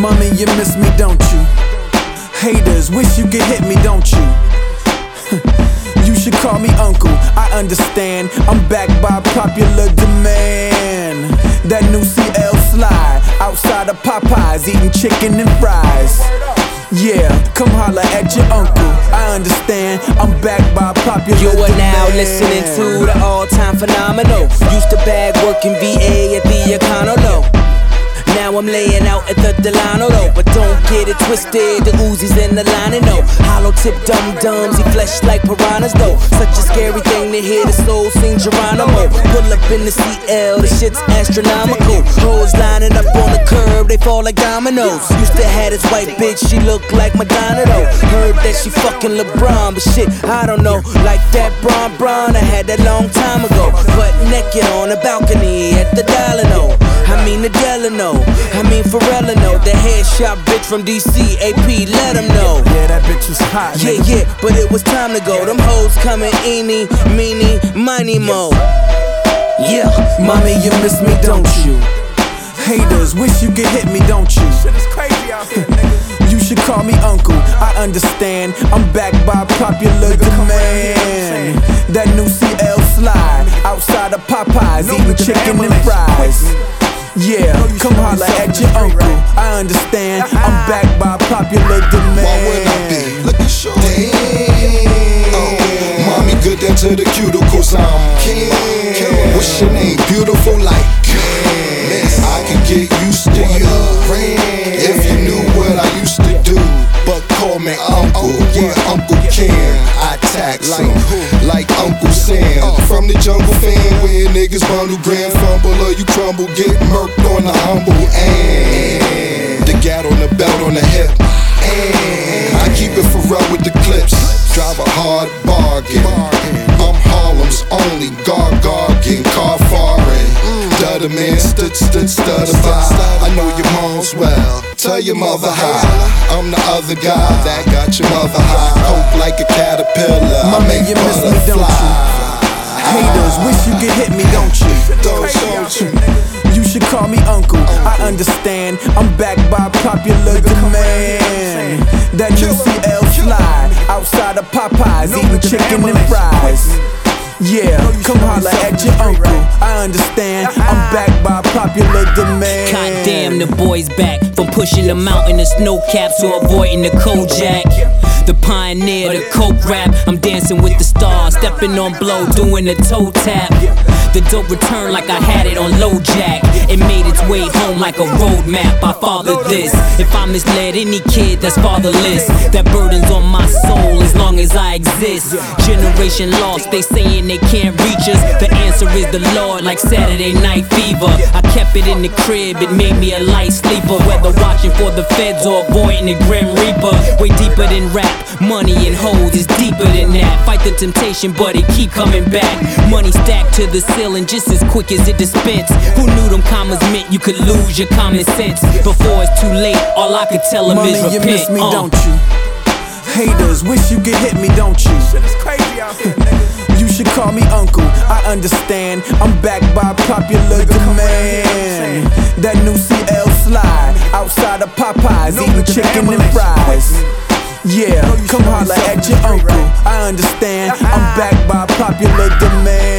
Mommy, you miss me, don't you? Haters, wish you could hit me, don't you? You should call me uncle, I understand. I'm backed by popular demand. That new CL slide, outside of Popeyes, eating chicken and fries. Yeah, come holla at your uncle, I understand. I'm backed by popular You are demand. now listening to the all-time phenomenal. Used to bag working VA at the Econo. Now I'm laying out at the Delano though. But don't get it twisted, the Uzis in the line and no hollow tip dum-dums, he flesh like piranhas though. Such a scary thing to hear the soul sing Geronimo. Pull up in the CL, the shit's astronomical. Hoes lining up on the curb, they fall like dominoes. Used to have this white bitch, she looked like Madonna though. Heard that she fucking LeBron, but shit, I don't know. Like that Bron, I had that long time ago. Butt naked on the balcony at the Delano. I mean the Delano, I mean Pharrellino, the headshot bitch from DC, AP, let him know. Yeah, that bitch was hot. Yeah, but it was time to go. Them hoes coming eeny, meeny, miny, mo. Yeah, Mommy, you miss me, don't you? Haters, wish you could hit me, don't you? Shit is crazy out here, nigga. You should call me uncle, I understand. I'm backed by popular demand. That new CL slide, outside of Popeyes, eating chicken and fries. Yeah, come holla at your uncle, I understand. I'm backed by popular demand. Why would I be? Look at show. Damn. Mommy good down to the cuticles. I'm king. What's your name? Beautiful like Miss. I can get used to you if you knew what I used to do. But call me uncle, yeah, Uncle Ken. I tax him like Uncle Sam. From the jungle fan, where niggas bundle grand fumble or you crumble, get murked on the humble. And the gat on the belt on the hip. And I keep it for real with the clips. Drive a hard bargain. I'm Harlem's only gargin, car foreign. Stutter man, stutter by. I know your mom's well. Tell your mother hi. I'm the other guy that got your mother high. Hope like a caterpillar. Mommy, you miss me, don't you? Haters, wish you could hit me, don't you? Don't you? You should call me uncle, I understand. I'm backed by popular demand. That new CL slide, outside of Popeyes, eating chicken and fries. Yeah, come holla at your uncle, I understand. I'm backed by popular demand. goddamn, the boy's back. From pushing the mountain of snow caps to avoiding the Kojak. The pioneer, the coke rap. I'm dancing with the stars, stepping on blow, doing the toe tap. The dope returned like I had it on low jack. It made its way home like a road map. I fathered this. If I misled any kid that's fatherless, that burden's on my soul as long as I exist. Generation lost, they saying they can't reach us. The answer is the Lord, like Saturday Night Fever. I kept it in the crib, it made me a light sleeper. Whether watching for the feds or avoiding the Grim Reaper. Way deeper than rap, money and hoes is deeper than that. Fight the temptation, but it keep coming back. Money stacked to the ceiling just as quick as it dispense. Who knew them commas meant you could lose your common sense? Before it's too late, all I could tell them is repent. You miss me, don't you? Haters, wish you could hit me, don't you? Shit is crazy out here, nigga. You should call me uncle, I understand. I'm backed by popular demand. That new CL slide, outside of Popeyes, eating chicken and fries. Yeah, come holla at your uncle, I understand. I'm backed by popular demand.